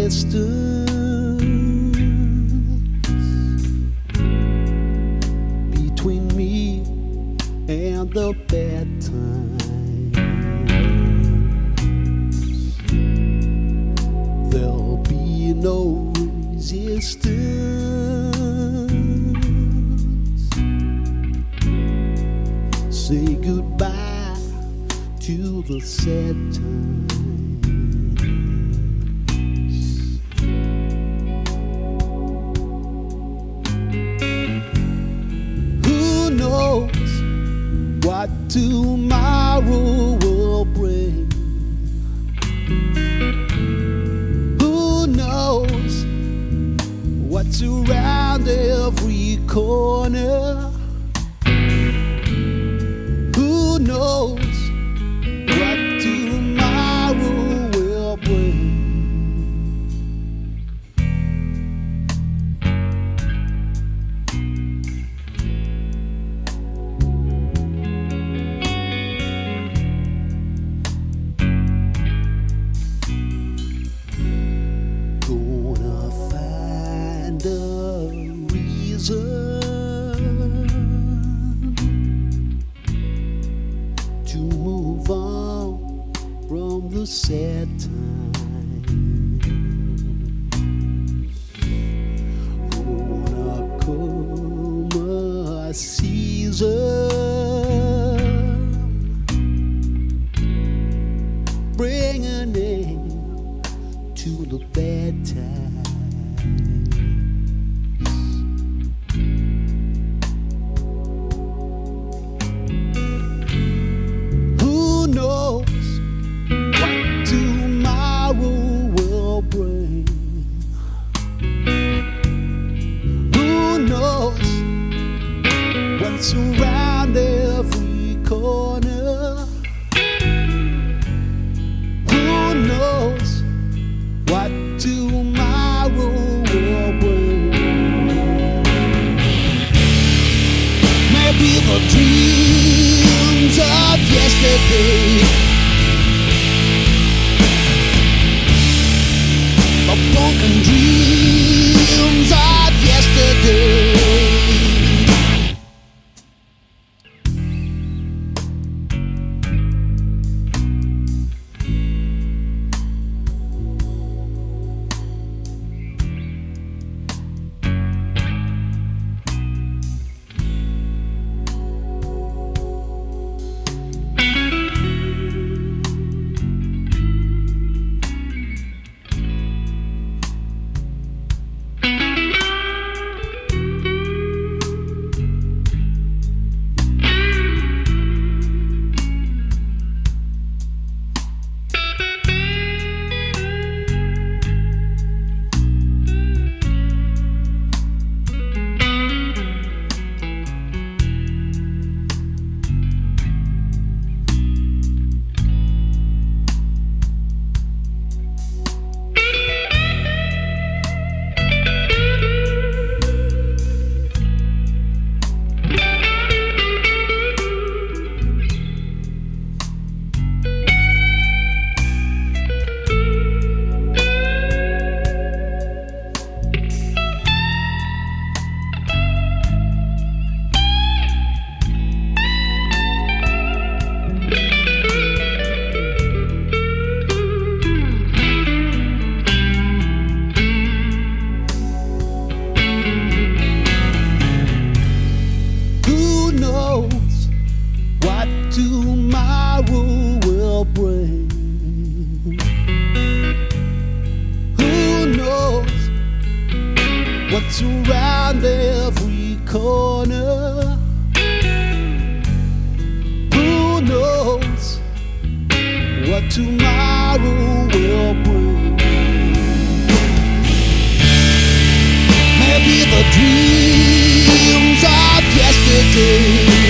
distance between me and the bad times. There'll be no resistance. Say goodbye to the sad times. Who knows what tomorrow will bring? Who knows what's around every corner? Who knows what tomorrow will bring? Gonna find a reason to move on from the sad times. Gonna come a season, bring an end to the bad times. Who knows what tomorrow will bring? Who knows what's around every corner? Who knows what tomorrow will bring? Maybe the dreams of yesterday, the broken dreams of yesterday. Who knows what tomorrow will bring? Who knows what's around every corner? Who knows what tomorrow will bring? Maybe the dreams of yesterday,